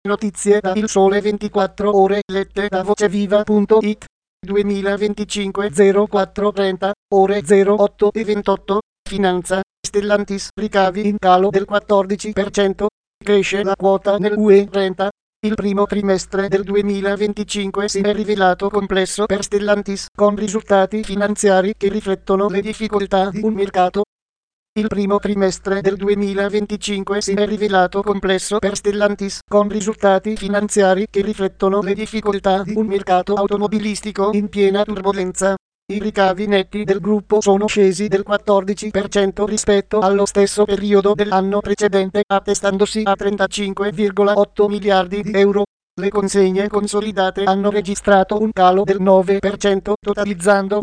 Notizie da Il Sole 24 Ore lette da voceviva.it 2025 04:30 ore 08:28 Finanza, Stellantis ricavi in calo del 14%, cresce la quota nel UE 30. Il primo trimestre del 2025 si è rivelato complesso per Stellantis, con risultati finanziari che riflettono le difficoltà di un mercato. Il primo trimestre del 2025 si è rivelato complesso per Stellantis, con risultati finanziari che riflettono le difficoltà di un mercato automobilistico in piena turbolenza. I ricavi netti del gruppo sono scesi del 14% rispetto allo stesso periodo dell'anno precedente, attestandosi a 35,8 miliardi di euro. Le consegne consolidate hanno registrato un calo del 9%, totalizzando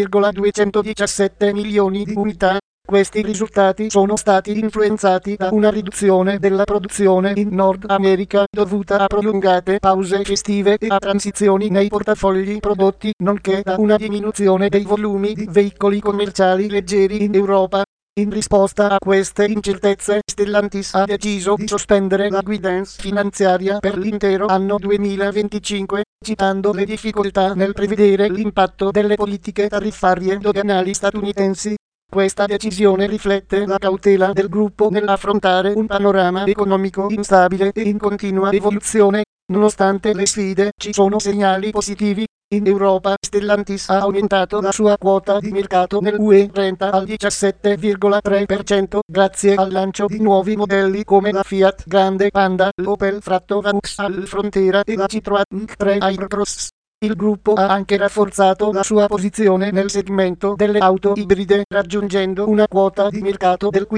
1,217 milioni di unità. Questi risultati sono stati influenzati da una riduzione della produzione in Nord America dovuta a prolungate pause festive e a transizioni nei portafogli prodotti, nonché da una diminuzione dei volumi di veicoli commerciali leggeri in Europa. In risposta a queste incertezze, Stellantis ha deciso di sospendere la guidance finanziaria per l'intero anno 2025, citando le difficoltà nel prevedere l'impatto delle politiche tariffarie doganali statunitensi. Questa decisione riflette la cautela del gruppo nell'affrontare un panorama economico instabile e in continua evoluzione. Nonostante le sfide, ci sono segnali positivi. In Europa, Stellantis ha aumentato la sua quota di mercato nel UE 30 al 17,3% grazie al lancio di nuovi modelli come la Fiat Grande Panda, l'Opel Fratto Vauxhall Frontera e la Citroën 3 Aircross. Il gruppo ha anche rafforzato la sua posizione nel segmento delle auto ibride, raggiungendo una quota di mercato del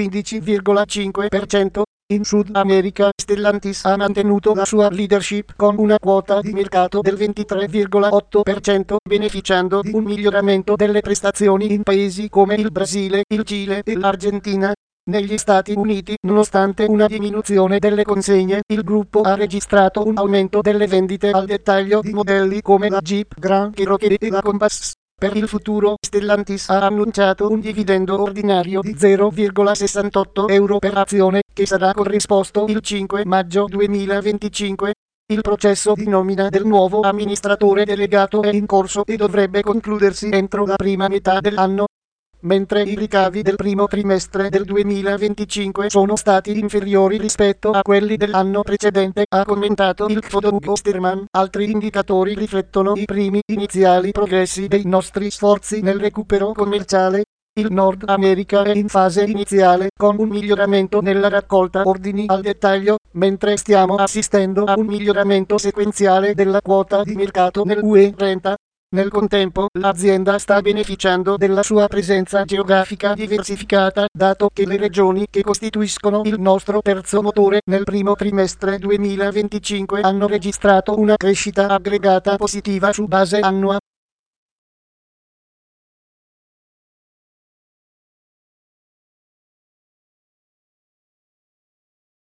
15,5%. In Sud America, Stellantis ha mantenuto la sua leadership con una quota di mercato del 23,8%, beneficiando di un miglioramento delle prestazioni in paesi come il Brasile, il Cile e l'Argentina. Negli Stati Uniti, nonostante una diminuzione delle consegne, il gruppo ha registrato un aumento delle vendite al dettaglio di modelli come la Jeep Grand Cherokee e la Compass. Per il futuro, Stellantis ha annunciato un dividendo ordinario di 0,68 euro per azione, che sarà corrisposto il 5 maggio 2025. Il processo di nomina del nuovo amministratore delegato è in corso e dovrebbe concludersi entro la prima metà dell'anno. Mentre i ricavi del primo trimestre del 2025 sono stati inferiori rispetto a quelli dell'anno precedente, ha commentato il CFO Ugo Sterman. Altri indicatori riflettono i primi iniziali progressi dei nostri sforzi nel recupero commerciale. Il Nord America è in fase iniziale, con un miglioramento nella raccolta ordini al dettaglio, mentre stiamo assistendo a un miglioramento sequenziale della quota di mercato nel UE 30. Nel contempo, l'azienda sta beneficiando della sua presenza geografica diversificata, dato che le regioni che costituiscono il nostro terzo motore nel primo trimestre 2025 hanno registrato una crescita aggregata positiva su base annua.